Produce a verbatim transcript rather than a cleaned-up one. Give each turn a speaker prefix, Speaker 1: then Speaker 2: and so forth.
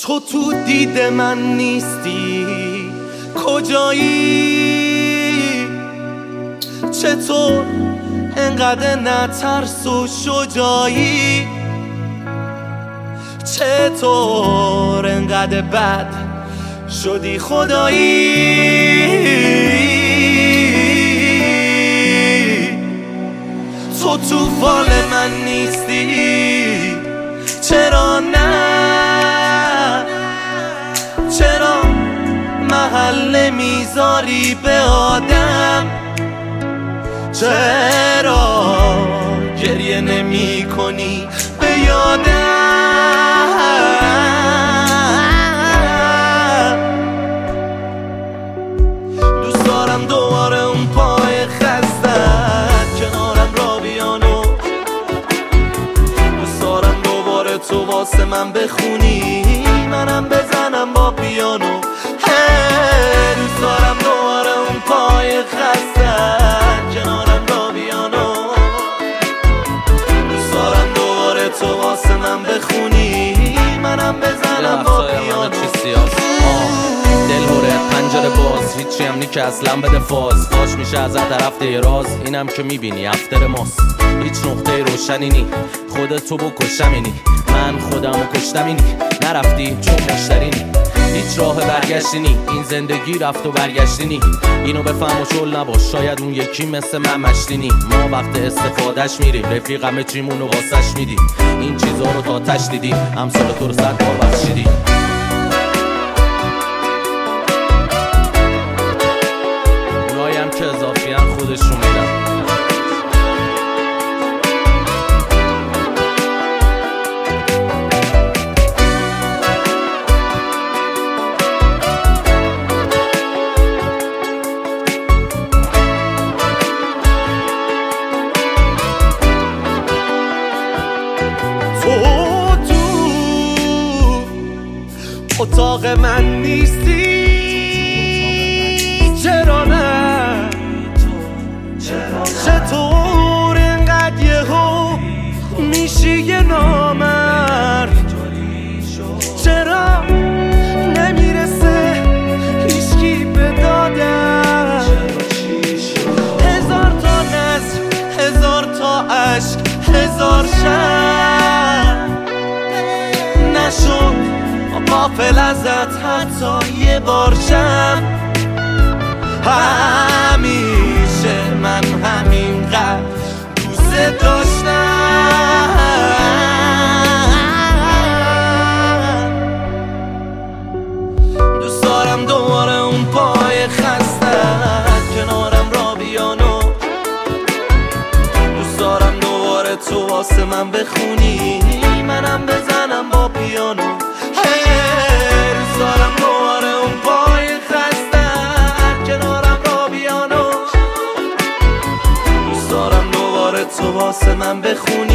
Speaker 1: تو تو دید من نیستی، کجایی؟ چطور انقدر نترس و شجاعی؟ چطور انقدر بد شدی خدایی؟ تو تو فال من نیستی، چرا نه؟ چرا محل میذاری به آدم؟ چرا گریه نمی کنی به یادم؟ دوست دارم دوباره اون پای خستت کنارم را بیانو، دوست دارم دوباره تو واسه من بخونی منم بزنم با پیانو. دوست دارم دوباره اون پای خستت کنارم را بیانو، دوست دارم دوباره تو واسه من بخونی منم بزنم با پیانو.
Speaker 2: دل هره پنجره باز، هیچی هم نی که اصلا بده فاز. فاش میشه از هر طرف دیراز، اینم که میبینی افتر ماست. هیچ نقطه روشنی نی، خودتو بکشم اینی، من خودمو کشتم اینی. نرفتی چون مشتری نی، هیچ راه برگشتی نی، این زندگی رفت و برگشتی نی. اینو بفهم و شل نباش، شاید اون یکی مثل من مشتی نی. ما وقت استفادهش میریم، رفیقم چیمونو واسش میدی. این چیزا رو تا تش دیدی، امثال تو رو صد بار بخشیدی. اونایی که اضافی هم خودشون میدن.
Speaker 1: اتاق من نیستی، چرا نه؟ چطور اینقدر یهو میشی یه نامرد؟ چرا نمیرسه هیچکی به دادم؟ هزار تا نظر، هزار تا عشق، هزار شب نشد غافل ازت حتی یه بار شم. همیشه من همینقدر دوست داشتم. دوست دارم دوباره اون پای خستت کنارم را بیانو، دوست دارم دوباره تو واسه من بخونی منم بزنم با پیانو. دوست دارم دوباره اون پای خستت کنارم را بیانو، دوست دارم دوباره تو واسه من بخونی